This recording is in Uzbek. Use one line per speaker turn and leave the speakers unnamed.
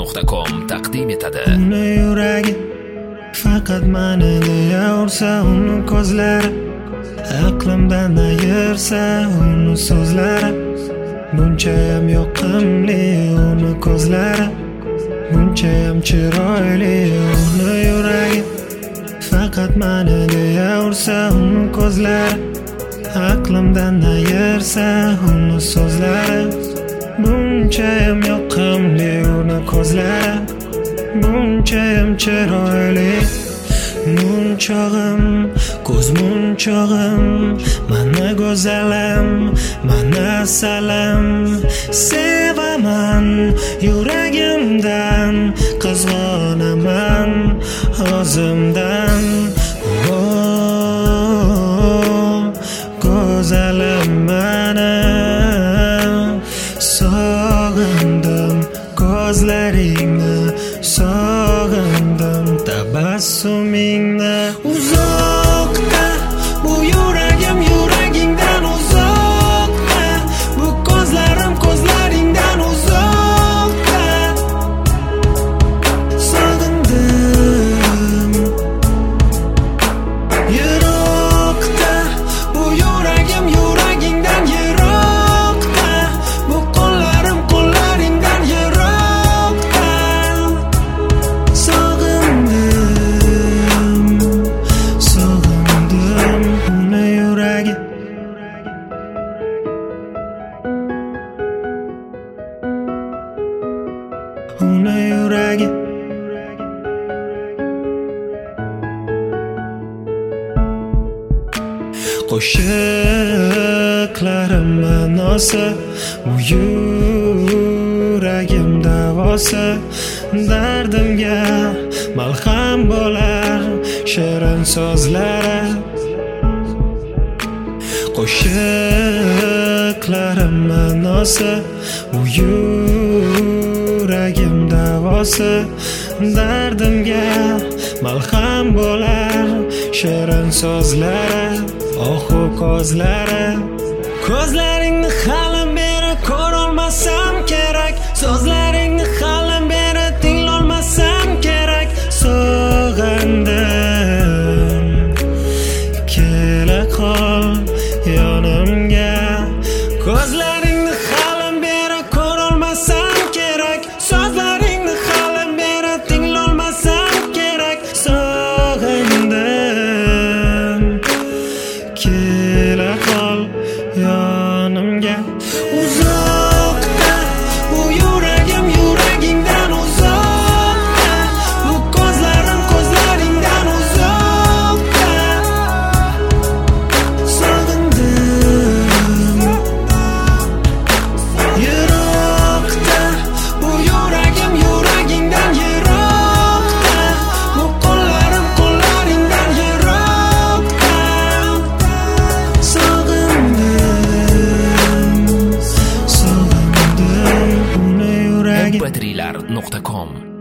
mp3.com taqdim etadi.
Uni yuragi faqat mani deya ursa, uni ko'zlari aqlimdan ayirsa, uni so'zlari bunchayam yoqimli, uni ko'zlari bunchayam chiroyli. Uni yuragi faqat mani deya ursa, uni ko'zlari aqlimdan ayirsa, uni so'zlari bunchayam yoqimli, uni ko'zlari bunchayam chiroyli. Munchog'im, ko'z munchog'im, mana go'zalim, mana asalim, sevaman yuragimdan, qizg'onaman o'zimdan. Go'zalim mana, sog'indim ko'zlaringni, sog'indim tabassumingni. Uzoqda bu yuragim yuragingdan uzoqda, bu ko'zlarim ko'zlaringdan uzoqda. Sog'indim yiroqda, bu yuragim yuragingdan yiroqda, bu qo'llarim qo'llaringdan yiroqda. Sog'indim uni yuragi. Uni yuragi qo'shiqlarim ma'nosi, bu yuragim davosi, dardimga malham bo'lar shirin so'zlari. Qo'shiqlarim ma'nosi, bu yuragim davosi, dardimga malham bo'lar shirin so'zlari. Ohu ko'zlari, ko'zlaringni hali beri ko'rolmasam kerak, so'zlaringni hali beri tinglolmasam kerak. Sog'indim, kela qol yonimga, ko'zlaringni hali beri ko'rolmasam kerak, so'zlaringni hali beri tinglolmasam kerak. Sog'indim, kela qol yonimga. Uzoqda bu yuragim yuragingdan uzoqda, bu ko'zlarim ko'zlaringdan uzoqda. Sog'indim yiroqda, bu yuragim yuragingdan yiroqda, bu qo'llarim qo'llaringdan yiroqda. Sog'indim uni yuragi.
mp3.com